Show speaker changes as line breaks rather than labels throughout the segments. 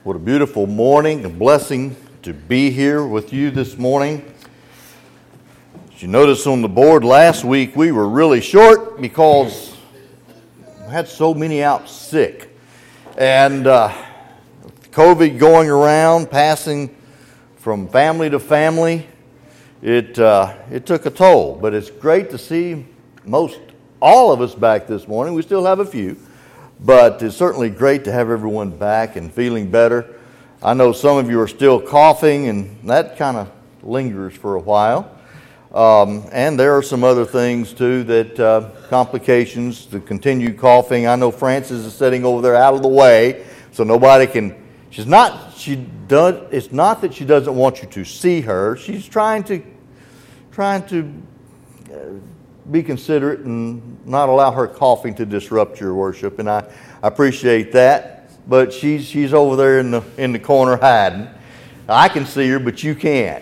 What a beautiful morning, a blessing to be here with you this morning. As you notice on the board, last week we were really short because we had so many out sick. And COVID going around, passing from family to family, it took a toll. But it's great to see all of us back this morning. We still have a few. But it's certainly great to have everyone back and feeling better. I know some of you are still coughing, and that kind of lingers for a while. And there are some other things, too, that complications, the continued coughing. I know Frances is sitting over there out of the way, so nobody can... It's not that she doesn't want you to see her. She's trying to be considerate and not allow her coughing to disrupt your worship, and I appreciate that. But she's over there in the corner hiding. I can see her, but you can't.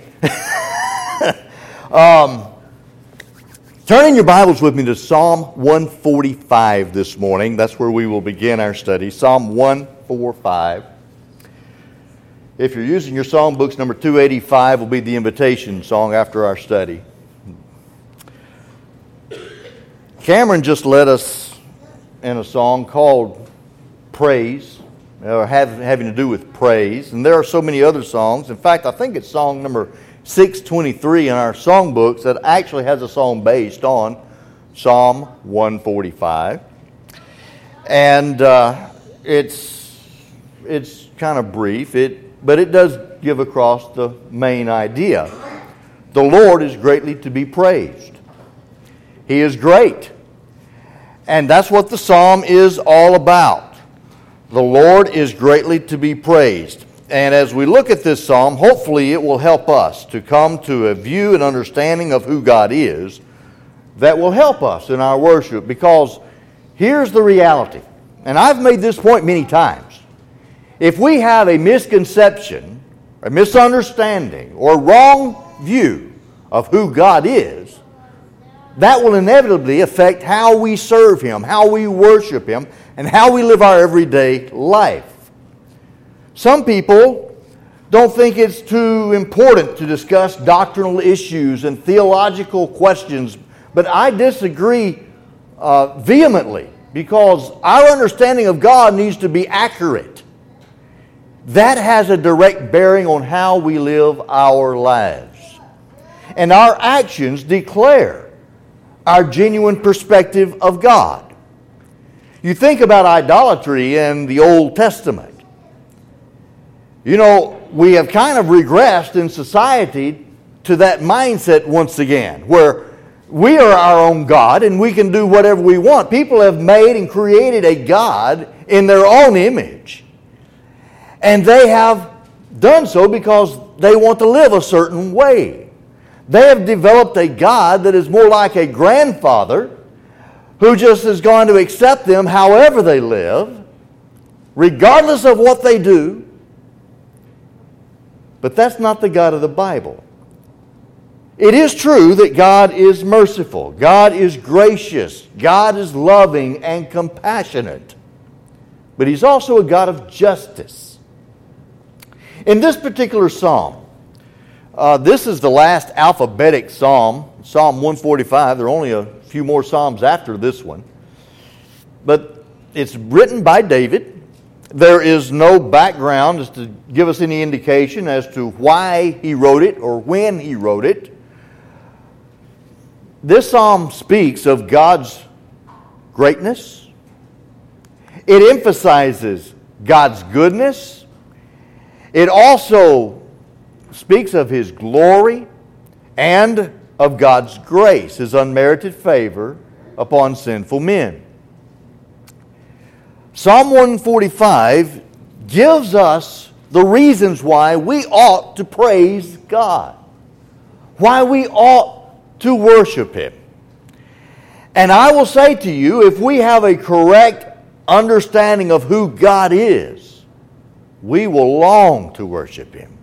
Turn in your Bibles with me to Psalm 145 this morning. That's where we will begin our study. Psalm 145. If you're using your song books, number 285 will be the invitation song after our study. Cameron just led us in a song called Praise, or having to do with praise. And there are so many other songs. In fact, I think it's song number 623 in our songbooks that actually has a song based on Psalm 145. And it's kind of brief, but it does give across the main idea. The Lord is greatly to be praised. He is great. And that's what the psalm is all about. The Lord is greatly to be praised. And as we look at this psalm, hopefully it will help us to come to a view and understanding of who God is that will help us in our worship. Because here's the reality, and I've made this point many times. If we have a misconception, a misunderstanding, or wrong view of who God is, that will inevitably affect how we serve Him, how we worship Him, and how we live our everyday life. Some people don't think it's too important to discuss doctrinal issues and theological questions, but I disagree vehemently, because our understanding of God needs to be accurate. That has a direct bearing on how we live our lives. And our actions declare our genuine perspective of God. You think about idolatry in the Old Testament. You know, we have kind of regressed in society to that mindset once again, where we are our own God and we can do whatever we want. People have made and created a God in their own image. And they have done so because they want to live a certain way. They have developed a God that is more like a grandfather who just is going to accept them however they live, regardless of what they do. But that's not the God of the Bible. It is true that God is merciful, God is gracious, God is loving and compassionate. But He's also a God of justice. In this particular psalm, this is the last alphabetic psalm, Psalm 145. There are only a few more psalms after this one. But it's written by David. There is no background as to give us any indication as to why he wrote it or when he wrote it. This psalm speaks of God's greatness. It emphasizes God's goodness. It also speaks of His glory and of God's grace, His unmerited favor upon sinful men. Psalm 145 gives us the reasons why we ought to praise God, why we ought to worship Him. And I will say to you, if we have a correct understanding of who God is, we will long to worship Him.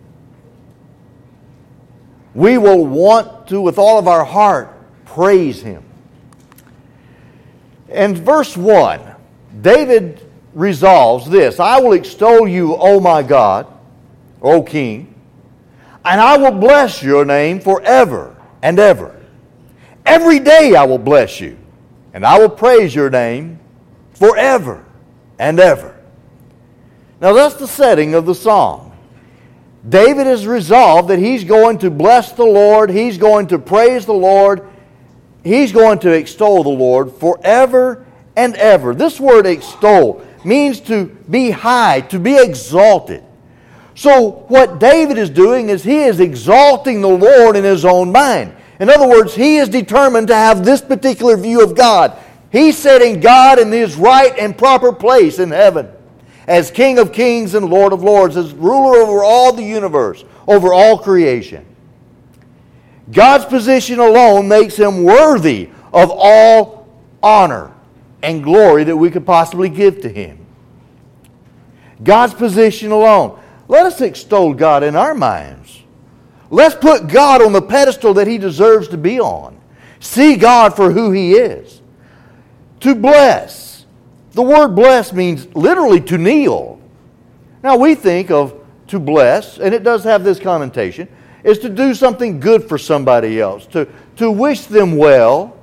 We will want to, with all of our heart, praise Him. And verse 1, David resolves this: I will extol you, O my God, O King, and I will bless your name forever and ever. Every day I will bless you, and I will praise your name forever and ever. Now that's the setting of the song. David has resolved that he's going to bless the Lord, he's going to praise the Lord, he's going to extol the Lord forever and ever. This word extol means to be high, to be exalted. So what David is doing is he is exalting the Lord in his own mind. In other words, he is determined to have this particular view of God. He's setting God in his right and proper place in heaven as King of kings and Lord of lords, as ruler over all the universe, over all creation. God's position alone makes him worthy of all honor and glory that we could possibly give to him. God's position alone. Let us extol God in our minds. Let's put God on the pedestal that he deserves to be on. See God for who he is. To bless. The word bless means literally to kneel. Now we think of to bless, and it does have this connotation, is to do something good for somebody else, to wish them well.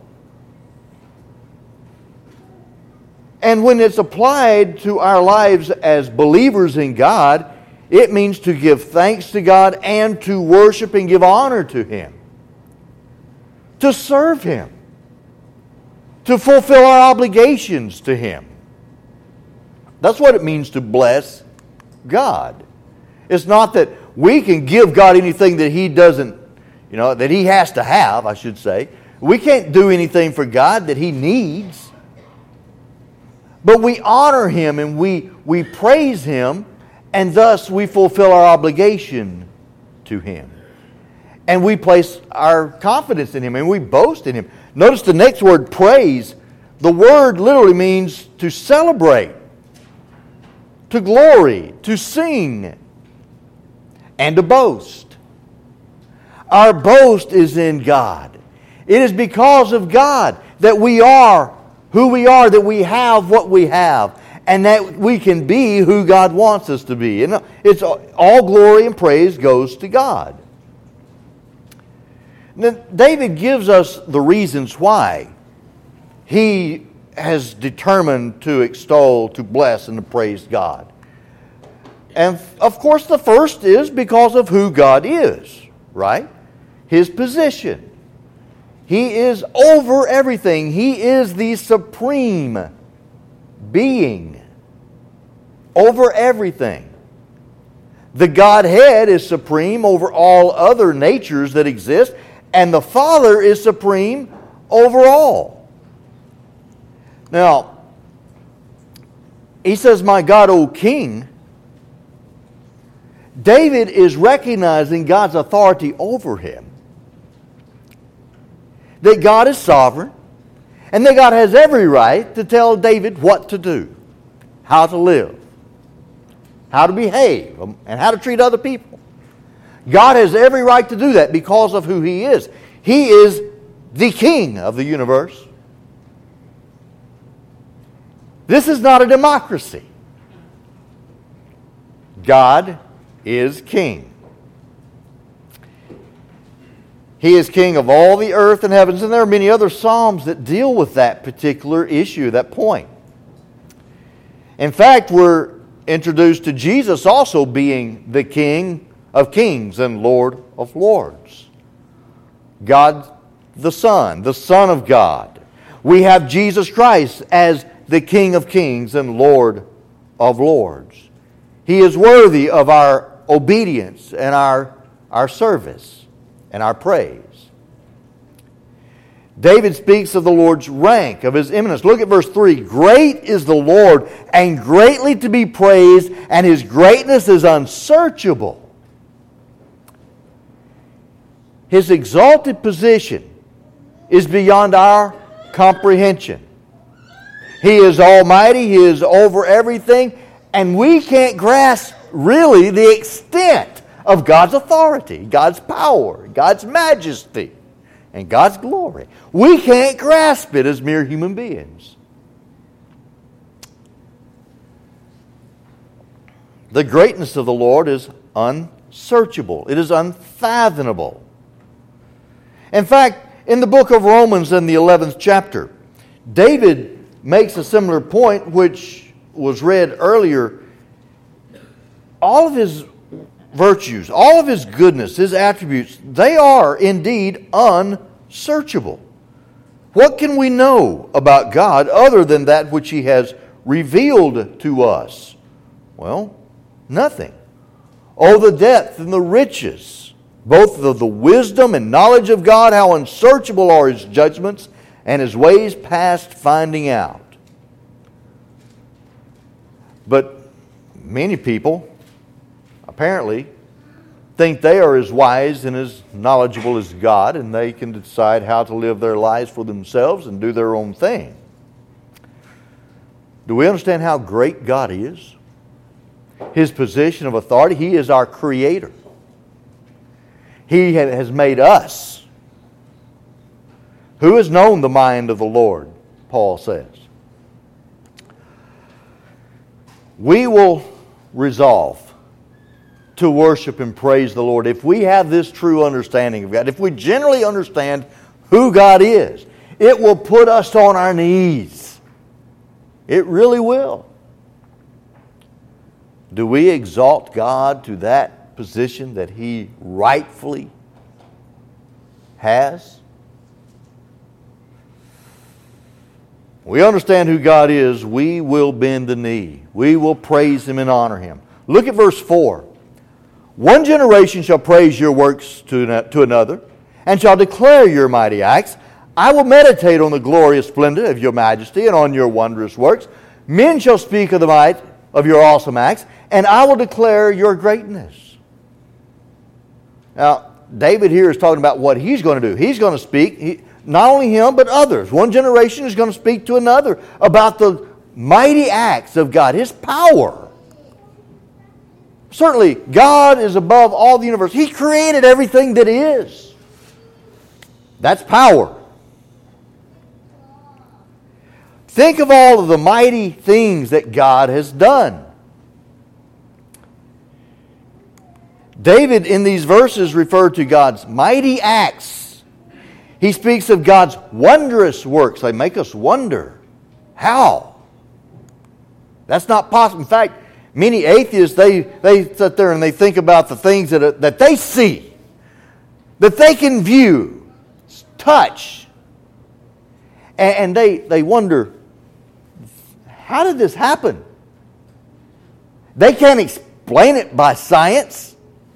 And when it's applied to our lives as believers in God, it means to give thanks to God and to worship and give honor to him. To serve him. To fulfill our obligations to him. That's what it means to bless God. It's not that we can give God anything that he doesn't, that he has to have, I should say. We can't do anything for God that he needs. But we honor him and we praise him, and thus we fulfill our obligation to him. And we place our confidence in him and we boast in him. Notice the next word, praise. The word literally means to celebrate, to glory, to sing, and to boast. Our boast is in God. It is because of God that we are who we are, that we have what we have, and that we can be who God wants us to be. And it's all glory and praise goes to God. Now, David gives us the reasons why he has determined to extol, to bless, and to praise God. And of course the first is because of who God is, right? His position. He is over everything. He is the supreme being over everything. The Godhead is supreme over all other natures that exist, and the Father is supreme over all. Now, he says, "My God, O King." David is recognizing God's authority over him. That God is sovereign, and that God has every right to tell David what to do, how to live, how to behave, and how to treat other people. God has every right to do that because of who he is. He is the King of the universe. This is not a democracy. God is King. He is King of all the earth and heavens, and there are many other psalms that deal with that particular issue, that point. In fact, we're introduced to Jesus also being the King of kings and Lord of lords. God the Son of God. We have Jesus Christ as the King of kings and Lord of lords. He is worthy of our obedience and our service and our praise. David speaks of the Lord's rank, of his eminence. Look at verse 3. Great is the Lord, and greatly to be praised, and his greatness is unsearchable. His exalted position is beyond our comprehension. He is almighty, he is over everything, and we can't grasp really the extent of God's authority, God's power, God's majesty, and God's glory. We can't grasp it as mere human beings. The greatness of the Lord is unsearchable. It is unfathomable. In fact, in the book of Romans in the 11th chapter, David makes a similar point which was read earlier. All of his virtues, all of his goodness, his attributes, they are indeed unsearchable. What can we know about God other than that which He has revealed to us? Well, nothing. Oh, the depth and the riches, both of the wisdom and knowledge of God, how unsearchable are His judgments and His ways past finding out. But many people apparently think they are as wise and as knowledgeable as God, and they can decide how to live their lives for themselves and do their own thing. Do we understand how great God is? His position of authority. He is our Creator. He has made us. Who has known the mind of the Lord? Paul says. We will resolve to worship and praise the Lord if we have this true understanding of God. If we generally understand who God is, it will put us on our knees. It really will. Do we exalt God to that position that He rightfully has? We understand who God is, we will bend the knee. We will praise Him and honor Him. Look at verse 4. One generation shall praise your works to another, and shall declare your mighty acts. I will meditate on the glorious splendor of your majesty and on your wondrous works. Men shall speak of the might of your awesome acts, and I will declare your greatness. Now, David here is talking about what he's going to do. He's going to speak, not only him, but others. One generation is going to speak to another about the mighty acts of God, His power. Certainly, God is above all the universe. He created everything that is. That's power. Think of all of the mighty things that God has done. David, in these verses, referred to God's mighty acts. He speaks of God's wondrous works. They make us wonder. How? That's not possible. In fact, many atheists, they sit there and they think about the things that they see, that they can view, touch, and they wonder, how did this happen? They can't explain it by science,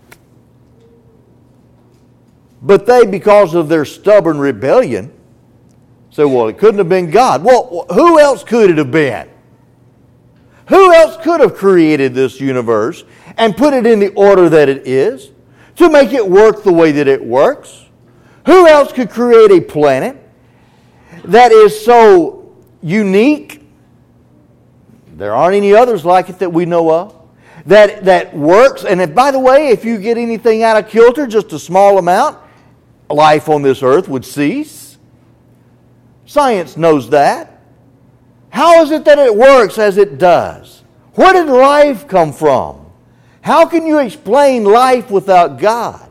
but they, because of their stubborn rebellion, say, well, it couldn't have been God. Well, who else could it have been? Who else could have created this universe and put it in the order that it is to make it work the way that it works? Who else could create a planet that is so unique? There aren't any others like it that we know of. That works. And if, by the way, if you get anything out of kilter, just a small amount, life on this earth would cease. Science knows that. How is it that it works as it does? Where did life come from? How can you explain life without God?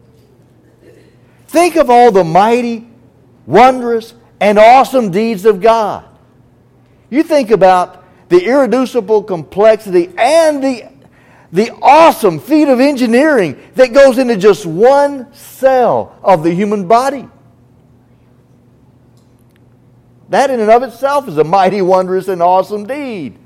Think of all the mighty, wondrous, and awesome deeds of God. You think about the irreducible complexity and the awesome feat of engineering that goes into just one cell of the human body. That in and of itself is a mighty, wondrous, and awesome deed.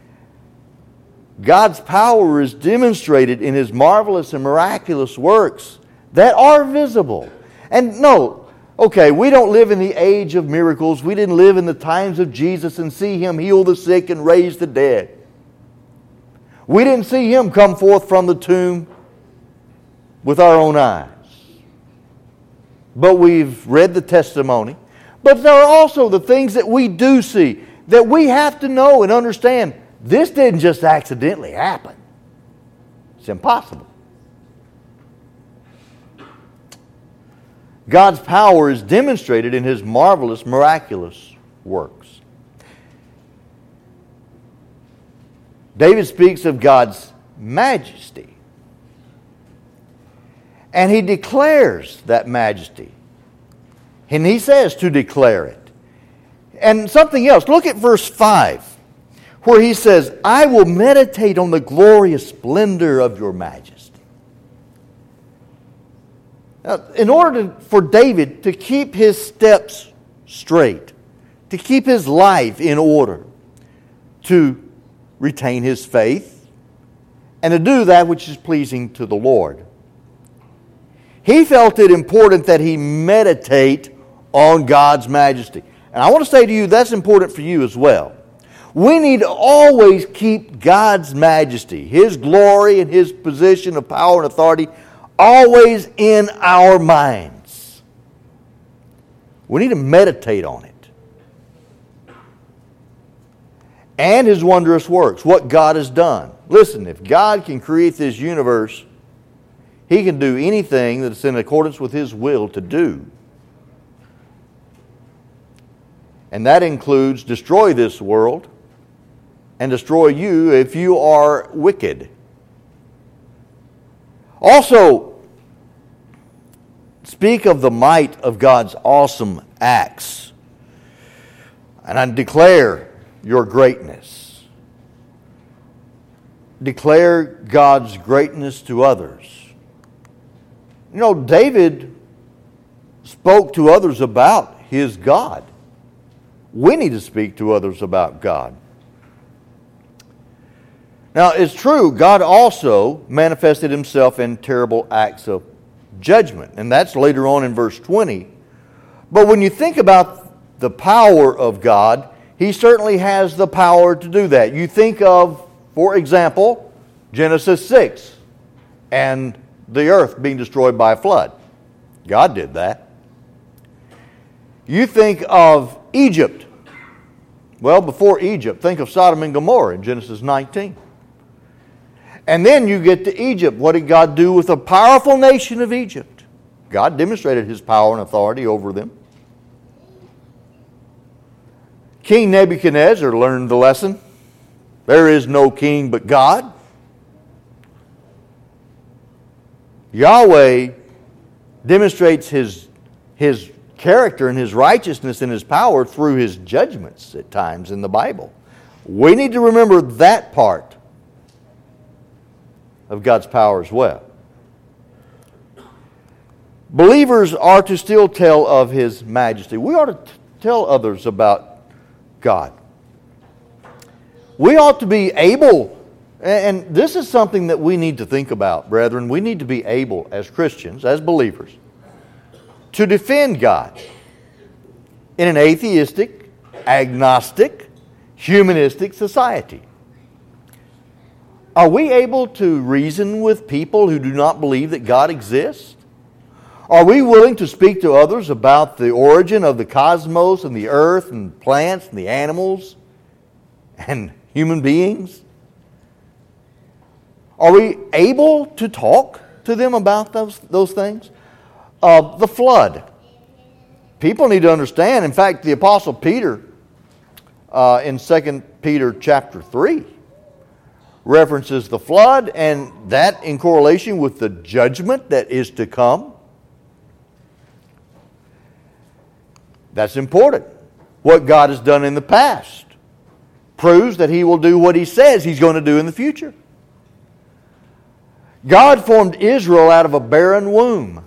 God's power is demonstrated in His marvelous and miraculous works that are visible. And no, okay, we don't live in the age of miracles. We didn't live in the times of Jesus and see Him heal the sick and raise the dead. We didn't see Him come forth from the tomb with our own eyes. But we've read the testimony. But there are also the things that we do see that we have to know and understand. This didn't just accidentally happen. It's impossible. God's power is demonstrated in His marvelous, miraculous works. David speaks of God's majesty. And he declares that majesty. And he says to declare it. And something else, look at verse 5, where he says, I will meditate on the glorious splendor of your majesty. Now, in order for David to keep his steps straight, to keep his life in order, to retain his faith, and to do that which is pleasing to the Lord, he felt it important that he meditate on God's majesty. And I want to say to you, that's important for you as well. We need to always keep God's majesty, His glory and His position of power and authority always in our minds. We need to meditate on it. And His wondrous works, what God has done. Listen, if God can create this universe, He can do anything that's in accordance with His will to do. And that includes destroy this world and destroy you if you are wicked. Also, speak of the might of God's awesome acts. And I declare your greatness. Declare God's greatness to others. You know, David spoke to others about his God. We need to speak to others about God. Now, it's true, God also manifested Himself in terrible acts of judgment. And that's later on in verse 20. But when you think about the power of God, He certainly has the power to do that. You think of, for example, Genesis 6 and the earth being destroyed by a flood. God did that. You think of Egypt. Well, before Egypt, think of Sodom and Gomorrah in Genesis 19. And then you get to Egypt. What did God do with the powerful nation of Egypt? God demonstrated His power and authority over them. King Nebuchadnezzar learned the lesson. There is no king but God. Yahweh demonstrates His character and His righteousness and His power through His judgments at times in the Bible. We need to remember that part of God's power as well. Believers are to still tell of His majesty. We ought to tell others about God. We ought to be able, and this is something that we need to think about, brethren. We need to be able, as Christians, as believers, to defend God in an atheistic, agnostic, humanistic society. Are we able to reason with people who do not believe that God exists? Are we willing to speak to others about the origin of the cosmos and the earth and plants and the animals and human beings? Are we able to talk to them about those things? The flood. People need to understand. In fact, the Apostle Peter in 2 Peter chapter 3 references the flood, and that in correlation with the judgment that is to come. That's important. What God has done in the past proves that He will do what He says He's going to do in the future. God formed Israel out of a barren womb.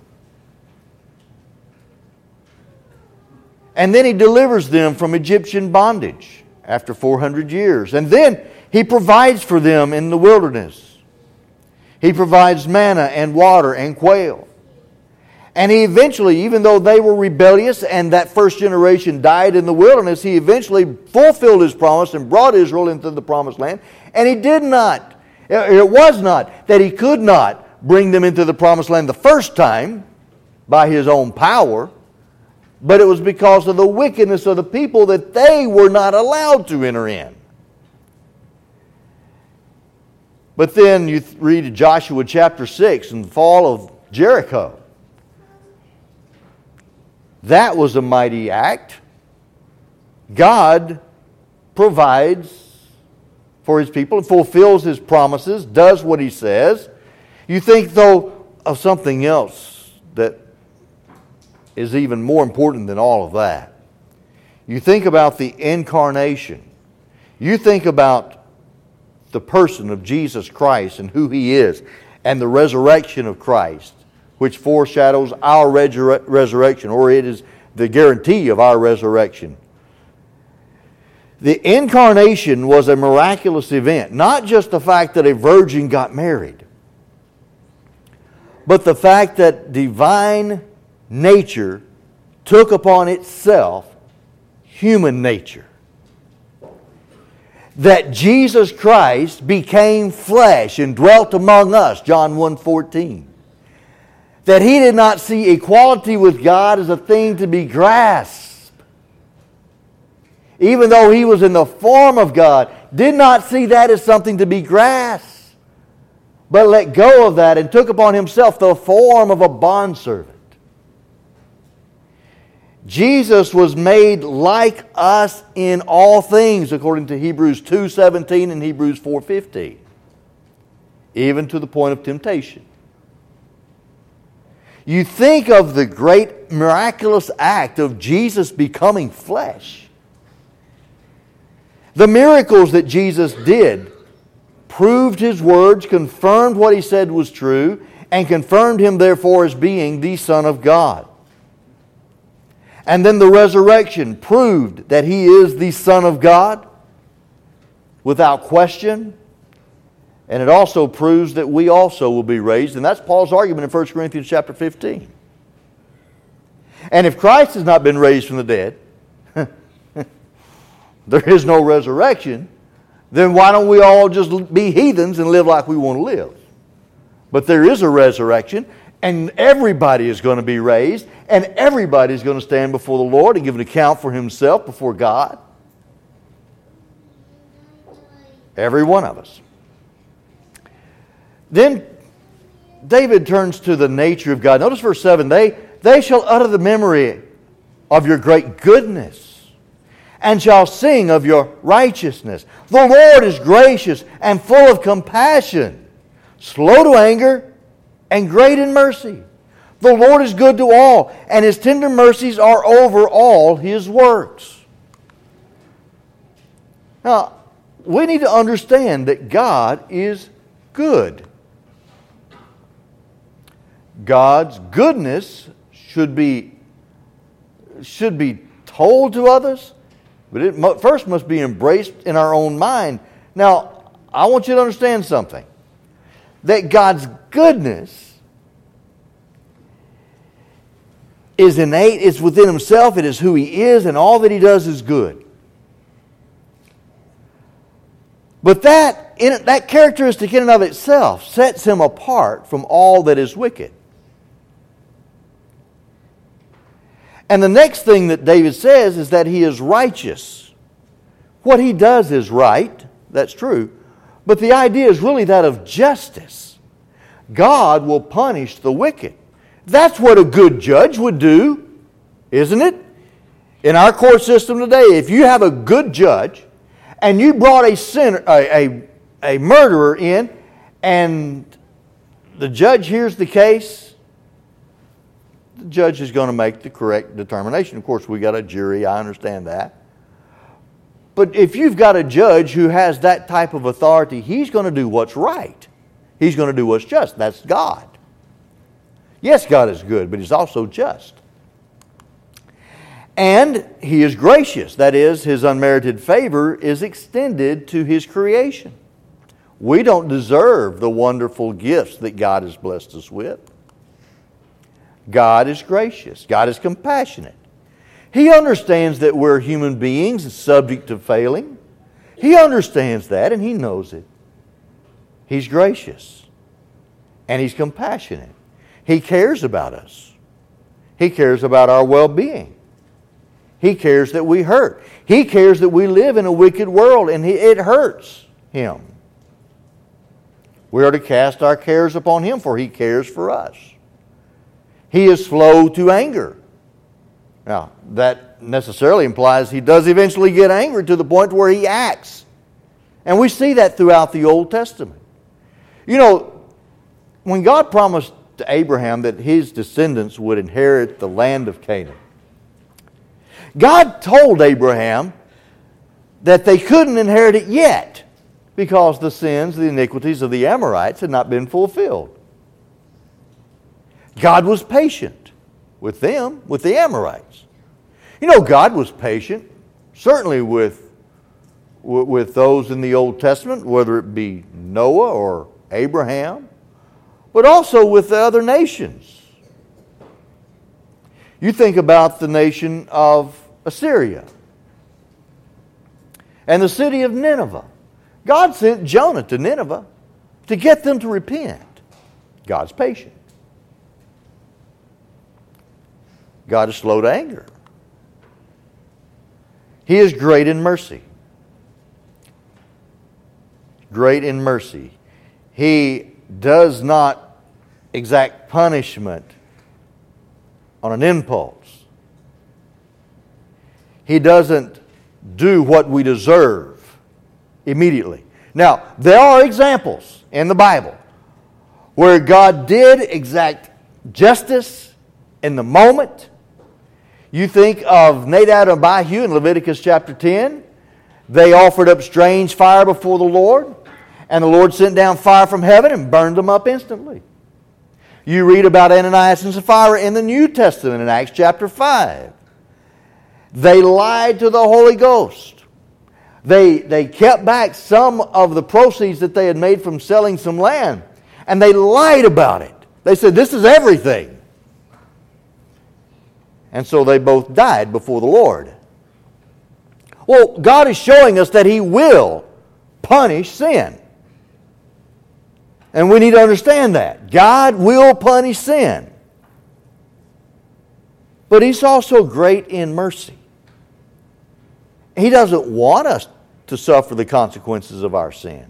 And then He delivers them from Egyptian bondage after 400 years. And then He provides for them in the wilderness. He provides manna and water and quail. And He eventually, even though they were rebellious and that first generation died in the wilderness, He eventually fulfilled His promise and brought Israel into the promised land. And He did not. It was not that He could not bring them into the promised land the first time by His own power, but it was because of the wickedness of the people that they were not allowed to enter in. But then you read Joshua chapter 6 and the fall of Jericho. That was a mighty act. God provides for His people and fulfills His promises, does what He says. You think, though, of something else that is even more important than all of that. You think about the incarnation. You think about the person of Jesus Christ and who He is, and the resurrection of Christ, which foreshadows our resurrection, or it is the guarantee of our resurrection. The incarnation was a miraculous event, not just the fact that a virgin got married, but the fact that divine nature took upon itself human nature. That Jesus Christ became flesh and dwelt among us, John 1:14. That He did not see equality with God as a thing to be grasped. Even though He was in the form of God, did not see that as something to be grasped, but let go of that and took upon Himself the form of a bondservant. Jesus was made like us in all things, according to Hebrews 2:17 and Hebrews 4:15, even to the point of temptation. You think of the great miraculous act of Jesus becoming flesh. The miracles that Jesus did proved His words, confirmed what He said was true, and confirmed Him therefore as being the Son of God. And then the resurrection proved that He is the Son of God without question. And it also proves that we also will be raised. And that's Paul's argument in 1 Corinthians chapter 15. And if Christ has not been raised from the dead, there is no resurrection, then why don't we all just be heathens and live like we want to live? But there is a resurrection, and everybody is going to be raised, and everybody is going to stand before the Lord and give an account for himself before God. Every one of us. Then David turns to the nature of God. Notice verse 7, they shall utter the memory of your great goodness, and shall sing of your righteousness. The Lord is gracious and full of compassion, slow to anger, and great in mercy. The Lord is good to all, and His tender mercies are over all His works. Now, we need to understand that God is good. God's goodness should be told to others, but it first must be embraced in our own mind. Now, I want you to understand something. That God's goodness is innate, it's within Himself, it is who He is, and all that He does is good. But that characteristic in and of itself sets Him apart from all that is wicked. And the next thing that David says is that He is righteous. What He does is right, that's true, but the idea is really that of justice. God will punish the wicked. That's what a good judge would do, isn't it? In our court system today, if you have a good judge and you brought a sinner, a murderer in, and the judge hears the case, the judge is going to make the correct determination. Of course, we got a jury, I understand that. But if you've got a judge who has that type of authority, he's going to do what's right. He's going to do what's just. That's God. Yes, God is good, but He's also just. And He is gracious. That is, His unmerited favor is extended to His creation. We don't deserve the wonderful gifts that God has blessed us with. God is gracious. God is compassionate. He understands that we're human beings subject to failing. He understands that and He knows it. He's gracious. And He's compassionate. He cares about us. He cares about our well-being. He cares that we hurt. He cares that we live in a wicked world and it hurts Him. We are to cast our cares upon Him, for He cares for us. He is slow to anger. Now, that necessarily implies He does eventually get angry to the point where He acts. And we see that throughout the Old Testament. You know, when God promised to Abraham that his descendants would inherit the land of Canaan, God told Abraham that they couldn't inherit it yet because the sins, the iniquities of the Amorites had not been fulfilled. God was patient with them, with the Amorites. You know, God was patient, certainly with those in the Old Testament, whether it be Noah or Abraham, but also with the other nations. You think about the nation of Assyria and the city of Nineveh. God sent Jonah to Nineveh to get them to repent. God's patient. God is slow to anger. He is great in mercy. Great in mercy. He does not exact punishment on an impulse. He doesn't do what we deserve immediately. Now, there are examples in the Bible where God did exact justice in the moment. You think of Nadab and Abihu in Leviticus chapter 10. They offered up strange fire before the Lord, and the Lord sent down fire from heaven and burned them up instantly. You read about Ananias and Sapphira in the New Testament in Acts chapter 5. They lied to the Holy Ghost. They kept back some of the proceeds that they had made from selling some land, and they lied about it. They said, "This is everything." And so they both died before the Lord. Well, God is showing us that He will punish sin. And we need to understand that. God will punish sin. But He's also great in mercy. He doesn't want us to suffer the consequences of our sin.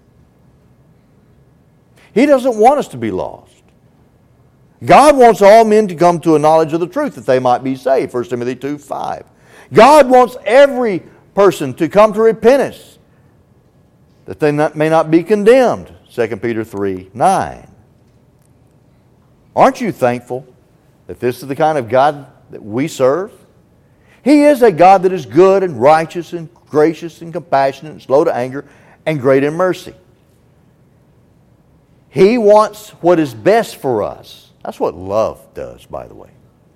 He doesn't want us to be lost. God wants all men to come to a knowledge of the truth that they might be saved. 1 Timothy 2:5. God wants every person to come to repentance that they may not be condemned. 2 Peter 3:9. Aren't you thankful that this is the kind of God that we serve? He is a God that is good and righteous and gracious and compassionate and slow to anger and great in mercy. He wants what is best for us. That's what love does, by the way.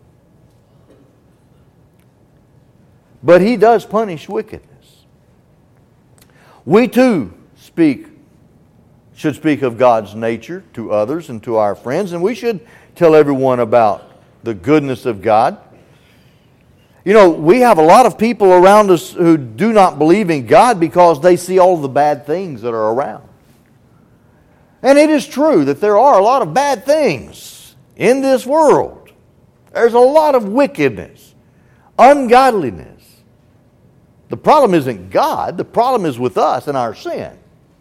But He does punish wickedness. We too should speak of God's nature to others and to our friends, and we should tell everyone about the goodness of God. You know, we have a lot of people around us who do not believe in God because they see all the bad things that are around. And it is true that there are a lot of bad things in this world. There's a lot of wickedness, ungodliness. The problem isn't God. The problem is with us and our sin.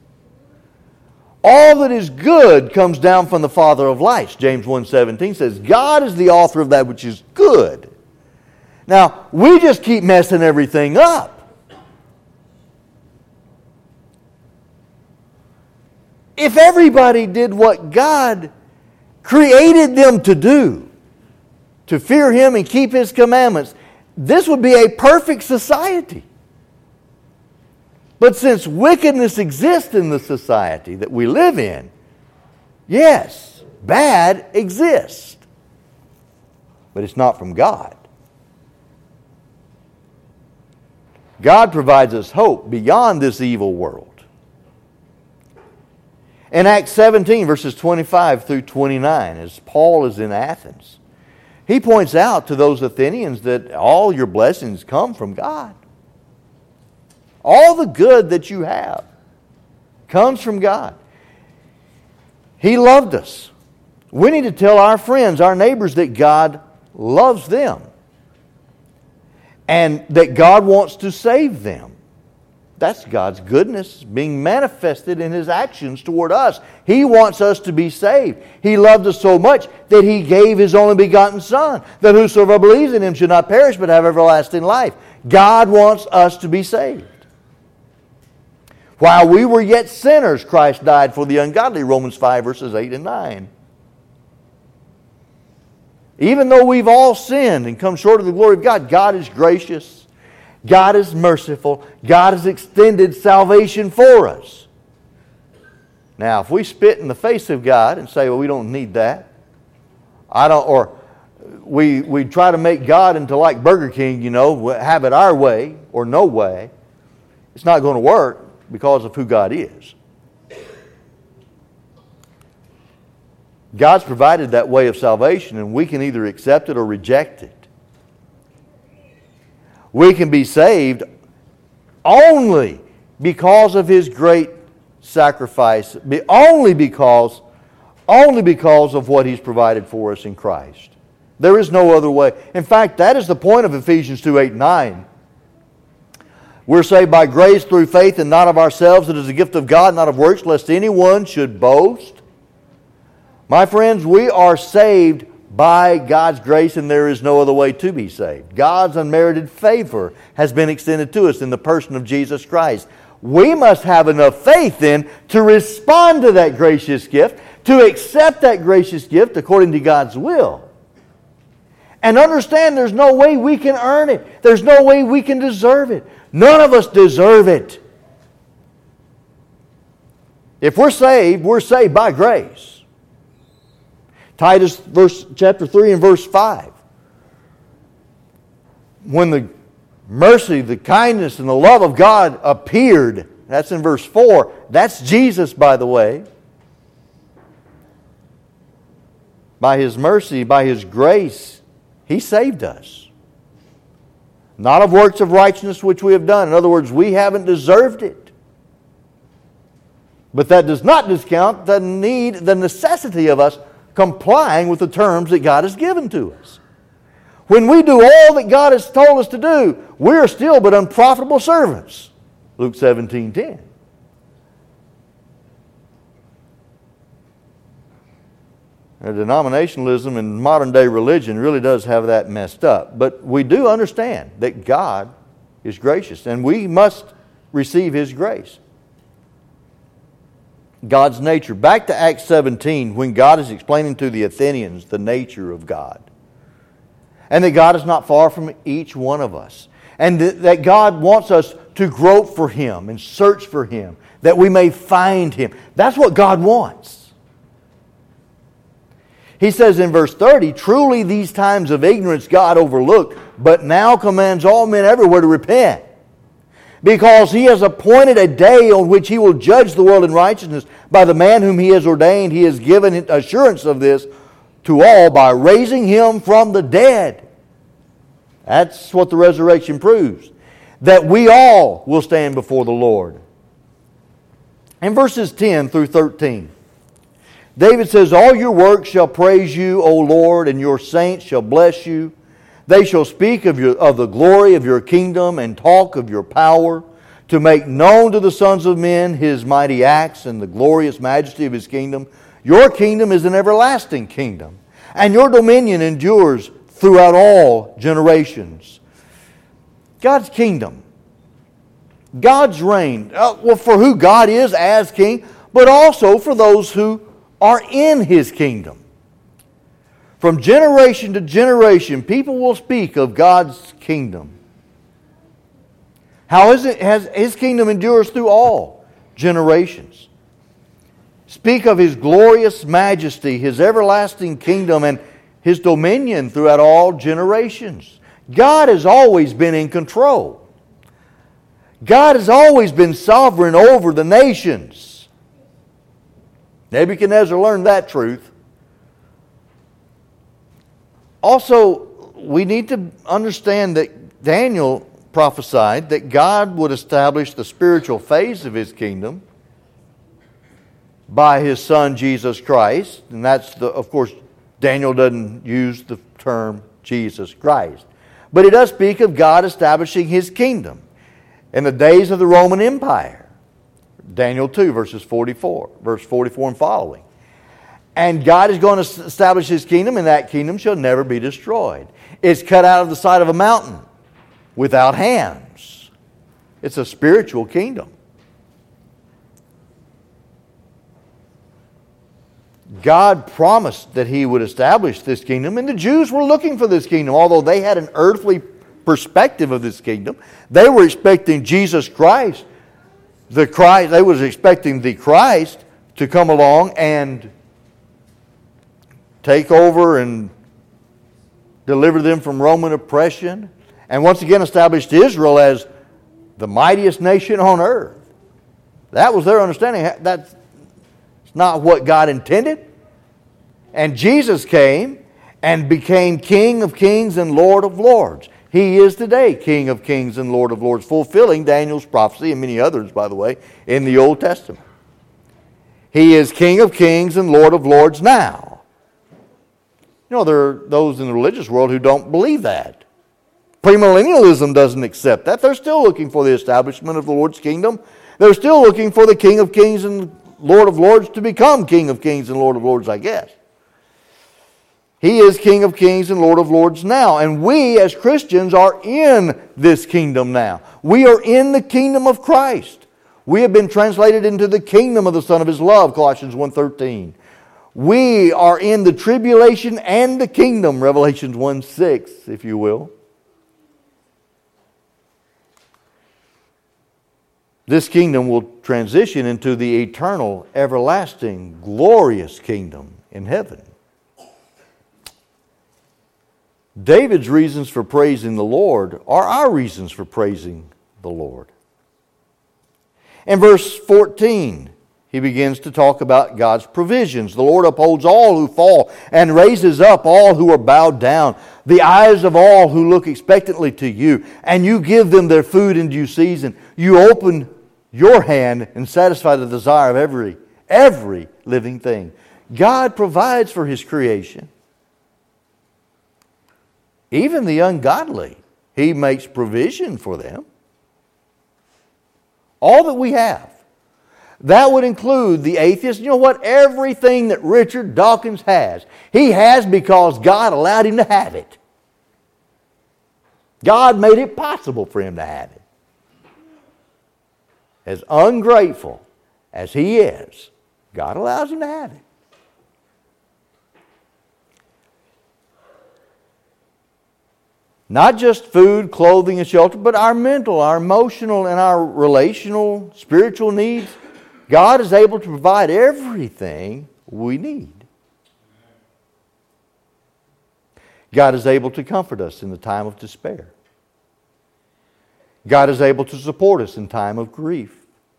All that is good comes down from the Father of lights. James 1:17 says, God is the author of that which is good. Now, we just keep messing everything up. If everybody did what God created them to do, to fear Him and keep His commandments, this would be a perfect society. But since wickedness exists in the society that we live in, yes, bad exists. But it's not from God. God provides us hope beyond this evil world. In Acts 17, verses 25 through 29, as Paul is in Athens, he points out to those Athenians that all your blessings come from God. All the good that you have comes from God. He loved us. We need to tell our friends, our neighbors, that God loves them and that God wants to save them. That's God's goodness being manifested in His actions toward us. He wants us to be saved. He loved us so much that He gave His only begotten Son, that whosoever believes in Him should not perish but have everlasting life. God wants us to be saved. While we were yet sinners, Christ died for the ungodly, Romans 5, verses 8 and 9. Even though we've all sinned and come short of the glory of God, God is gracious. God is merciful. God has extended salvation for us. Now, if we spit in the face of God and say, well, we don't need that, or we try to make God into like Burger King, have it our way or no way, it's not going to work because of who God is. God's provided that way of salvation, and we can either accept it or reject it. We can be saved only because of His great sacrifice, only because of what He's provided for us in Christ. There is no other way. In fact, that is the point of Ephesians 2, 8, 9. We're saved by grace through faith and not of ourselves. It is a gift of God, not of works, lest anyone should boast. My friends, we are saved by God's grace, and there is no other way to be saved. God's unmerited favor has been extended to us in the person of Jesus Christ. We must have enough faith then to respond to that gracious gift, to accept that gracious gift according to God's will. And understand there's no way we can earn it. There's no way we can deserve it. None of us deserve it. If we're saved by grace. Titus chapter 3 and verse 5. When the mercy, the kindness, and the love of God appeared, that's in verse 4. That's Jesus, by the way. By His mercy, by His grace, He saved us. Not of works of righteousness which we have done. In other words, we haven't deserved it. But that does not discount the necessity of us complying with the terms that God has given to us. When we do all that God has told us to do, we are still but unprofitable servants. Luke 17:10. Denominationalism in modern day religion really does have that messed up. But we do understand that God is gracious, and we must receive His grace. God's nature. Back to Acts 17, when God is explaining to the Athenians the nature of God. And that God is not far from each one of us. And that God wants us to grope for Him and search for Him, that we may find Him. That's what God wants. He says in verse 30, truly these times of ignorance God overlooked, but now commands all men everywhere to repent. Because He has appointed a day on which He will judge the world in righteousness by the man whom He has ordained. He has given assurance of this to all by raising Him from the dead. That's what the resurrection proves. That we all will stand before the Lord. In verses 10 through 13, David says, all your works shall praise you, O Lord, and your saints shall bless you. They shall speak of the glory of your kingdom and talk of your power, to make known to the sons of men His mighty acts and the glorious majesty of His kingdom. Your kingdom is an everlasting kingdom, and your dominion endures throughout all generations. God's kingdom, God's reign, for who God is as King, but also for those who are in His kingdom. From generation to generation, people will speak of God's kingdom. How is it? His kingdom endures through all generations. Speak of His glorious majesty, His everlasting kingdom, and His dominion throughout all generations. God has always been in control. God has always been sovereign over the nations. Nebuchadnezzar learned that truth. Also, we need to understand that Daniel prophesied that God would establish the spiritual phase of His kingdom by His Son Jesus Christ. And that's, of course, Daniel doesn't use the term Jesus Christ. But he does speak of God establishing His kingdom in the days of the Roman Empire. Daniel 2, verse 44 and following. And God is going to establish His kingdom, and that kingdom shall never be destroyed. It's cut out of the side of a mountain without hands. It's a spiritual kingdom. God promised that He would establish this kingdom, and the Jews were looking for this kingdom. Although they had an earthly perspective of this kingdom, they were expecting Jesus Christ. They was expecting the Christ to come along and take over and deliver them from Roman oppression, and once again established Israel as the mightiest nation on earth. That was their understanding. That's not what God intended. And Jesus came and became King of Kings and Lord of Lords. He is today King of Kings and Lord of Lords, fulfilling Daniel's prophecy and many others, by the way, in the Old Testament. He is King of Kings and Lord of Lords now. You know, there are those in the religious world who don't believe that. Premillennialism doesn't accept that. They're still looking for the establishment of the Lord's kingdom. They're still looking for the King of Kings and Lord of Lords to become King of Kings and Lord of Lords, I guess. He is King of Kings and Lord of Lords now. And we as Christians are in this kingdom now. We are in the kingdom of Christ. We have been translated into the kingdom of the Son of His love, Colossians 1:13. We are in the tribulation and the kingdom, Revelations 1:6, if you will. This kingdom will transition into the eternal, everlasting, glorious kingdom in heaven. David's reasons for praising the Lord are our reasons for praising the Lord. In verse 14, he begins to talk about God's provisions. The Lord upholds all who fall and raises up all who are bowed down. The eyes of all who look expectantly to you, and you give them their food in due season. You open your hand and satisfy the desire of every living thing. God provides for His creation. Even the ungodly, He makes provision for them. All that we have. That would include the atheist. You know what? Everything that Richard Dawkins has, he has because God allowed him to have it. God made it possible for him to have it. As ungrateful as he is, God allows him to have it. Not just food, clothing, and shelter, but our mental, our emotional, and our relational, spiritual needs. God is able to provide everything we need. God is able to comfort us in the time of despair. God is able to support us in time of grief.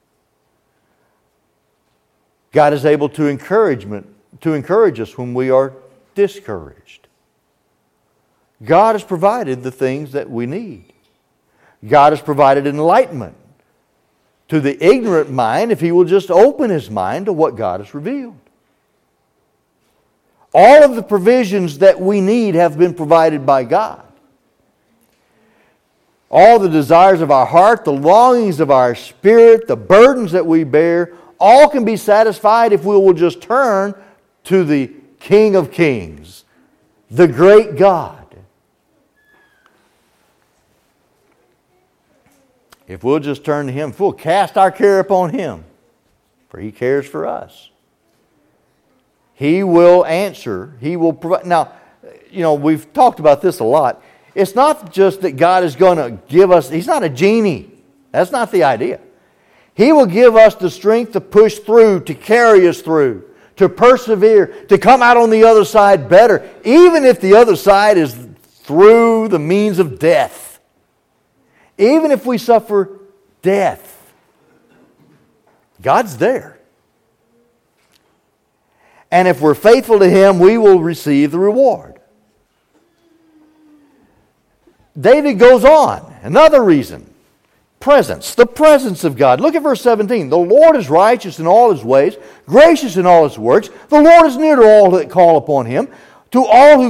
God is able to encourage us when we are discouraged. God has provided the things that we need. God has provided enlightenment to the ignorant mind if he will just open his mind to what God has revealed. All of the provisions that we need have been provided by God. All the desires of our heart, the longings of our spirit, the burdens that we bear, all can be satisfied if we will just turn to the King of Kings, the great God. If we'll just turn to Him, if we'll cast our care upon Him, for He cares for us, He will answer. He will provide. Now, you know, we've talked about this a lot. It's not just that God is going to give us, He's not a genie. That's not the idea. He will give us the strength to push through, to carry us through, to persevere, to come out on the other side better, even if the other side is through the means of death. Even if we suffer death, God's there. And if we're faithful to Him, we will receive the reward. David goes on. Another reason. Presence. The presence of God. Look at verse 17. The Lord is righteous in all His ways, gracious in all His works. The Lord is near to all that call upon Him. To all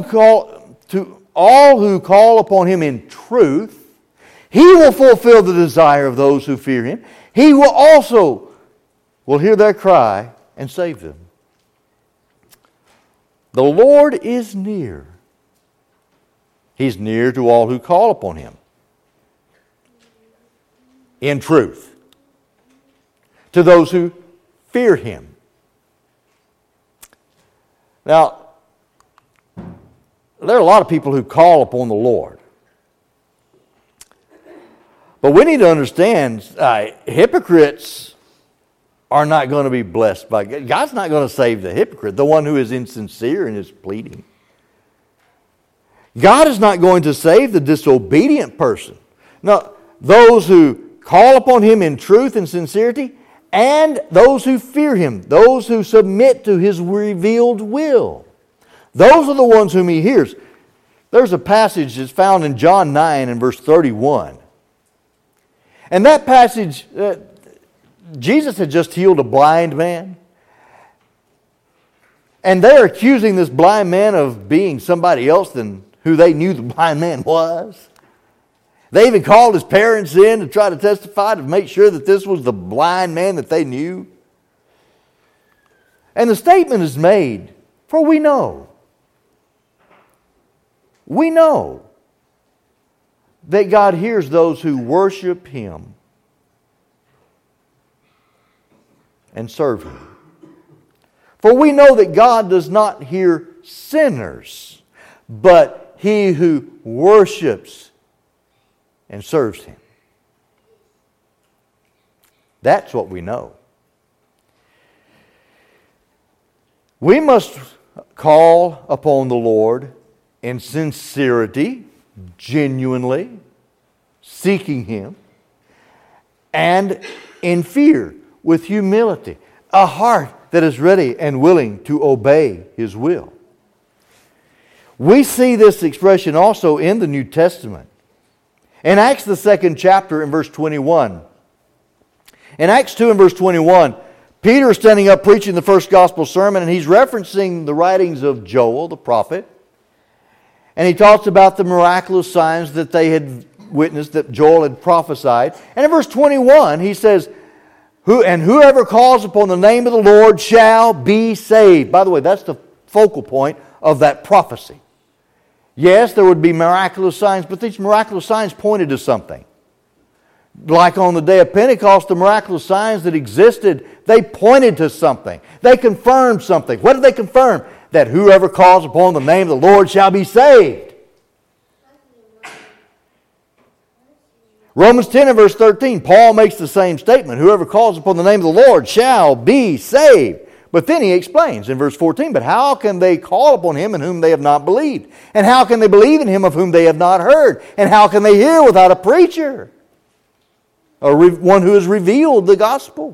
who call upon Him in truth. He will fulfill the desire of those who fear Him. He will also hear their cry and save them. The Lord is near. He's near to all who call upon Him in truth. To those who fear Him. Now, there are a lot of people who call upon the Lord. But we need to understand, hypocrites are not going to be blessed by God. God's not going to save the hypocrite, the one who is insincere in his pleading. God is not going to save the disobedient person. No, those who call upon Him in truth and sincerity, and those who fear Him, those who submit to His revealed will. Those are the ones whom He hears. There's a passage that's found in John 9 and verse 31. And that passage, Jesus had just healed a blind man. And they're accusing this blind man of being somebody else than who they knew the blind man was. They even called his parents in to try to testify to make sure that this was the blind man that they knew. And the statement is made, for we know that God hears those who worship Him and serve Him. For we know that God does not hear sinners, but he who worships and serves Him. That's what we know. We must call upon the Lord in sincerity, genuinely, seeking Him, and in fear, with humility, a heart that is ready and willing to obey His will. We see this expression also in the New Testament. In Acts the 2nd chapter in verse 21. In Acts 2 and verse 21, Peter is standing up preaching the first gospel sermon, and he's referencing the writings of Joel, the prophet. And he talks about the miraculous signs that they had witnessed, that Joel had prophesied. And in verse 21, he says, whoever calls upon the name of the Lord shall be saved. By the way, that's the focal point of that prophecy. Yes, there would be miraculous signs, but these miraculous signs pointed to something. Like on the day of Pentecost, the miraculous signs that existed, they pointed to something. They confirmed something. What did they confirm? That whoever calls upon the name of the Lord shall be saved. Romans 10 and verse 13, Paul makes the same statement. Whoever calls upon the name of the Lord shall be saved. But then he explains in verse 14, but how can they call upon Him in whom they have not believed? And how can they believe in Him of whom they have not heard? And how can they hear without a preacher? Or one who has revealed the gospel.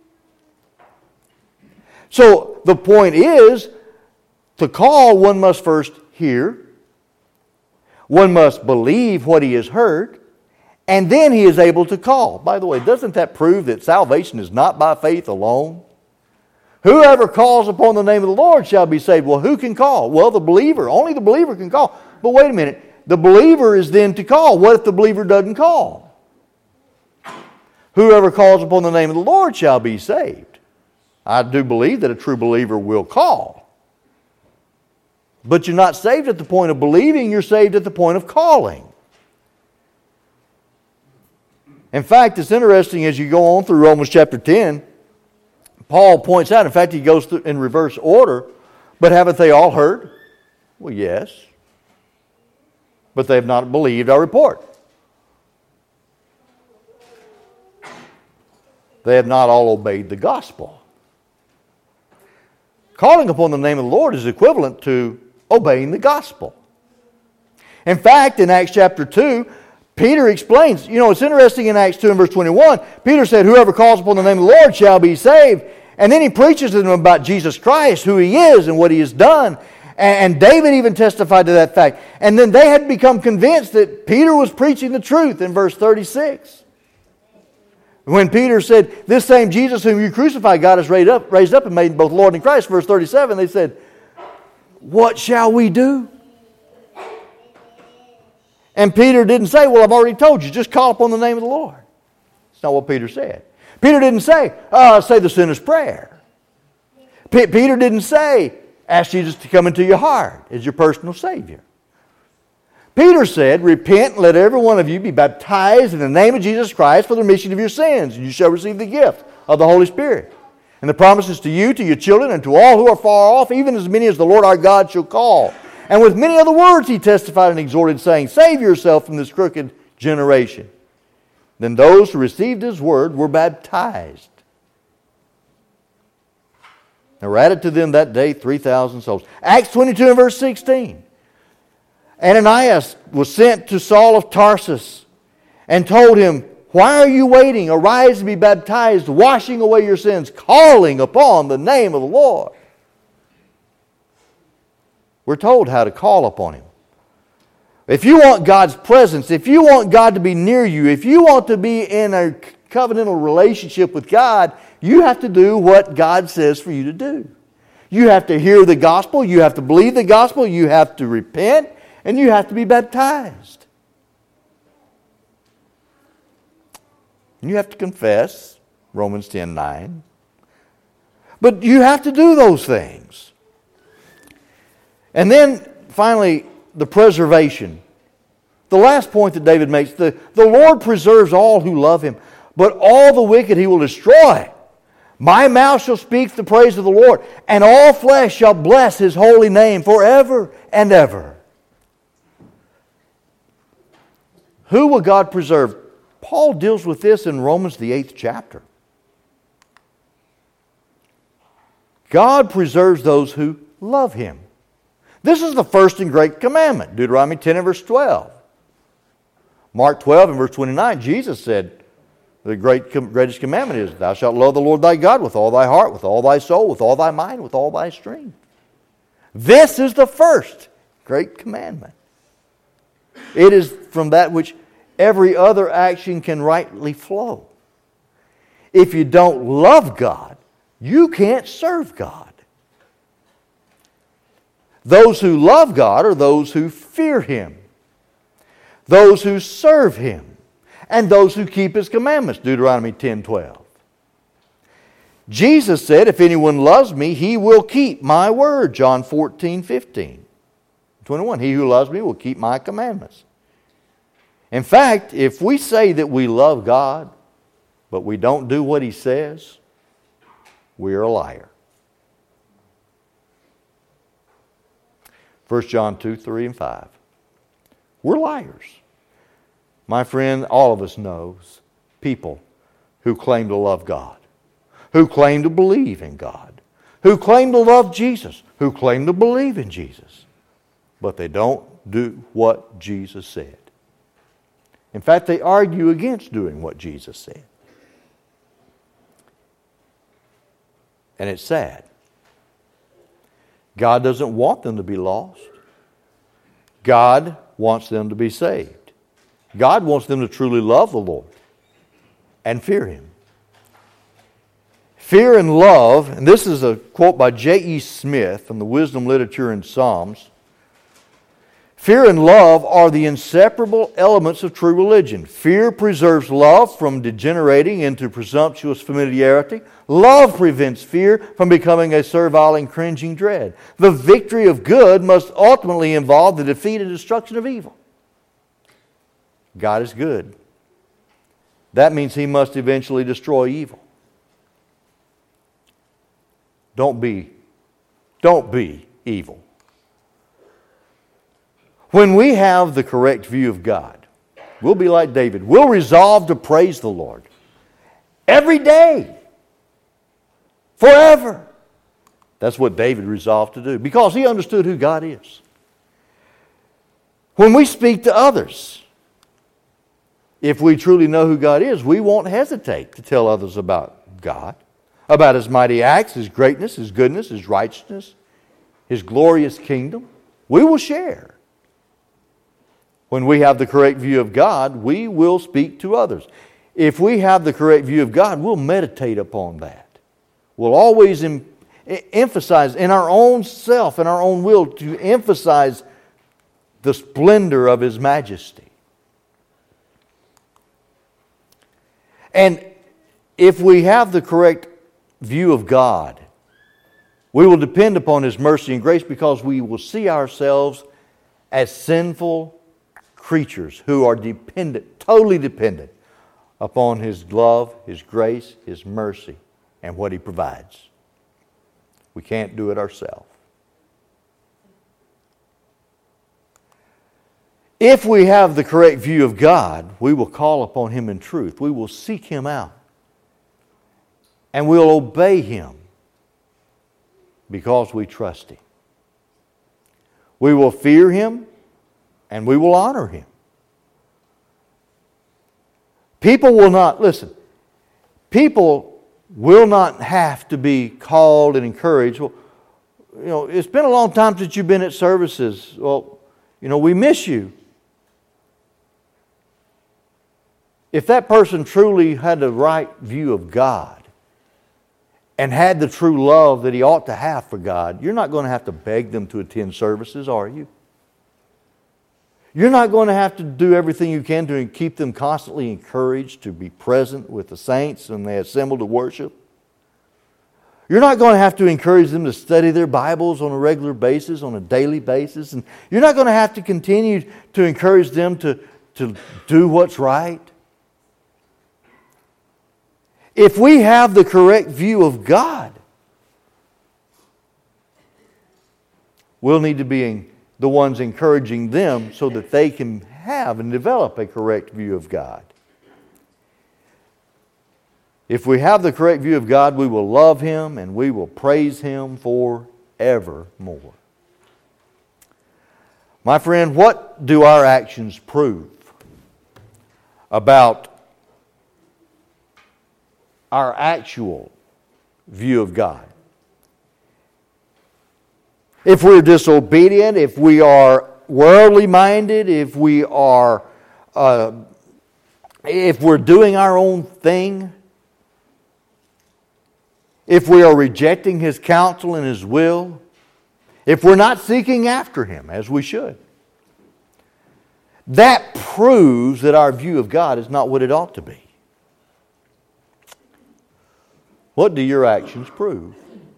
So the point is, to call, one must first hear. One must believe what he has heard. And then he is able to call. By the way, doesn't that prove that salvation is not by faith alone? Whoever calls upon the name of the Lord shall be saved. Well, who can call? Well, the believer. Only the believer can call. But wait a minute. The believer is then to call. What if the believer doesn't call? Whoever calls upon the name of the Lord shall be saved. I do believe that a true believer will call. But you're not saved at the point of believing. You're saved at the point of calling. In fact, it's interesting as you go on through Romans chapter 10, Paul points out, in fact, he goes through in reverse order, but haven't they all heard? Well, yes. But they have not believed our report. They have not all obeyed the gospel. Calling upon the name of the Lord is equivalent to obeying the gospel. In fact, in Acts chapter 2, Peter explains, it's interesting in Acts 2 and verse 21, Peter said, whoever calls upon the name of the Lord shall be saved. And then he preaches to them about Jesus Christ, who He is and what He has done. And David even testified to that fact. And then they had become convinced that Peter was preaching the truth in verse 36. When Peter said, this same Jesus whom you crucified, God has raised up and made both Lord and Christ, verse 37, they said, what shall we do? And Peter didn't say, well, I've already told you, just call upon the name of the Lord. That's not what Peter said. Peter didn't say, say the sinner's prayer. Peter didn't say, ask Jesus to come into your heart as your personal Savior. Peter said, repent and let every one of you be baptized in the name of Jesus Christ for the remission of your sins, and you shall receive the gift of the Holy Spirit. And the promises to you, to your children, and to all who are far off, even as many as the Lord our God shall call. And with many other words he testified and exhorted, saying, Save yourself from this crooked generation. Then those who received his word were baptized. There were added to them that day 3,000 souls. Acts 22 and verse 16. Ananias was sent to Saul of Tarsus and told him, Why are you waiting? Arise and be baptized, washing away your sins, calling upon the name of the Lord. We're told how to call upon Him. If you want God's presence, if you want God to be near you, if you want to be in a covenantal relationship with God, you have to do what God says for you to do. You have to hear the gospel, you have to believe the gospel, you have to repent, and you have to be baptized. And you have to confess, Romans 10:9. But you have to do those things. And then, finally, the preservation. The last point that David makes, the Lord preserves all who love Him, but all the wicked He will destroy. My mouth shall speak the praise of the Lord, and all flesh shall bless His holy name forever and ever. Who will God preserve? Paul deals with this in Romans, the 8th chapter. God preserves those who love Him. This is the first and great commandment, Deuteronomy 10 and verse 12. Mark 12 and verse 29, Jesus said, the greatest commandment is, Thou shalt love the Lord thy God with all thy heart, with all thy soul, with all thy mind, with all thy strength. This is the first great commandment. It is from that which every other action can rightly flow. If you don't love God, you can't serve God. Those who love God are those who fear Him, those who serve Him, and those who keep His commandments, Deuteronomy 10:12. Jesus said, If anyone loves me, he will keep my word, John 14:15. 21, He who loves me will keep my commandments. In fact, if we say that we love God, but we don't do what He says, we are a liar. 1 John 2, 3, and 5. We're liars. My friend, all of us knows people who claim to love God, who claim to believe in God, who claim to love Jesus, who claim to believe in Jesus, but they don't do what Jesus said. In fact, they argue against doing what Jesus said. And it's sad. God doesn't want them to be lost. God wants them to be saved. God wants them to truly love the Lord and fear Him. Fear and love, and this is a quote by J.E. Smith from the Wisdom Literature in Psalms. Fear and love are the inseparable elements of true religion. Fear preserves love from degenerating into presumptuous familiarity. Love prevents fear from becoming a servile and cringing dread. The victory of good must ultimately involve the defeat and destruction of evil. God is good. That means He must eventually destroy evil. Don't be evil. When we have the correct view of God, we'll be like David. We'll resolve to praise the Lord every day, forever. That's what David resolved to do because he understood who God is. When we speak to others, if we truly know who God is, we won't hesitate to tell others about God, about His mighty acts, His greatness, His goodness, His righteousness, His glorious kingdom. We will share. When we have the correct view of God, we will speak to others. If we have the correct view of God, we'll meditate upon that. We'll always emphasize in our own self, in our own will, to emphasize the splendor of His majesty. And if we have the correct view of God, we will depend upon His mercy and grace because we will see ourselves as sinful creatures who are dependent, totally dependent upon His love, His grace, His mercy, and what He provides. We can't do it ourselves. If we have the correct view of God, we will call upon Him in truth. We will seek Him out. And we'll obey Him because we trust Him. We will fear Him and we will honor Him. People will not have to be called and encouraged. Well, it's been a long time since you've been at services. Well, we miss you. If that person truly had the right view of God and had the true love that he ought to have for God, you're not going to have to beg them to attend services, are you? You're not going to have to do everything you can to keep them constantly encouraged to be present with the saints when they assemble to worship. You're not going to have to encourage them to study their Bibles on a regular basis, on a daily basis. And you're not going to have to continue to encourage them to do what's right. If we have the correct view of God, we'll need to be the ones encouraging them so that they can have and develop a correct view of God. If we have the correct view of God, we will love Him and we will praise Him forevermore. My friend, what do our actions prove about our actual view of God? If we're disobedient, if we are worldly minded, if we're doing our own thing, if we are rejecting His counsel and His will, if we're not seeking after Him as we should, that proves that our view of God is not what it ought to be. What do your actions prove?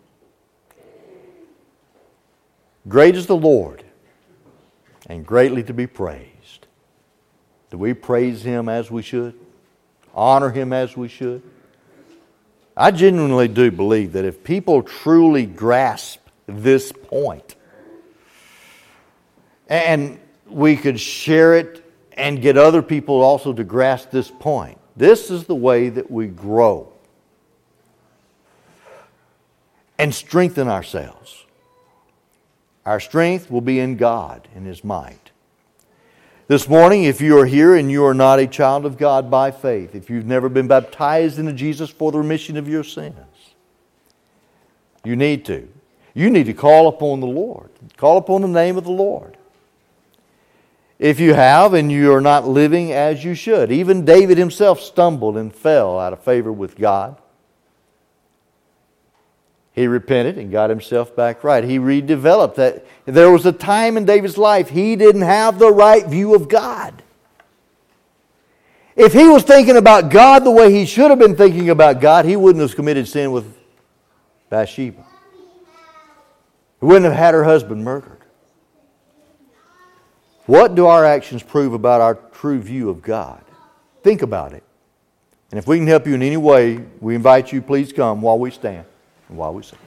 Great is the Lord, and greatly to be praised. Do we praise Him as we should? Honor Him as we should? I genuinely do believe that if people truly grasp this point, and we could share it and get other people also to grasp this point, this is the way that we grow and strengthen ourselves. Our strength will be in God and His might. This morning, if you are here and you are not a child of God by faith, if you've never been baptized into Jesus for the remission of your sins, you need to. You need to call upon the Lord. Call upon the name of the Lord. If you have and you are not living as you should, even David himself stumbled and fell out of favor with God. He repented and got himself back right. He redeveloped that. There was a time in David's life he didn't have the right view of God. If he was thinking about God the way he should have been thinking about God, he wouldn't have committed sin with Bathsheba. He wouldn't have had her husband murdered. What do our actions prove about our true view of God? Think about it. And if we can help you in any way, we invite you, please come while we stand and while we sing.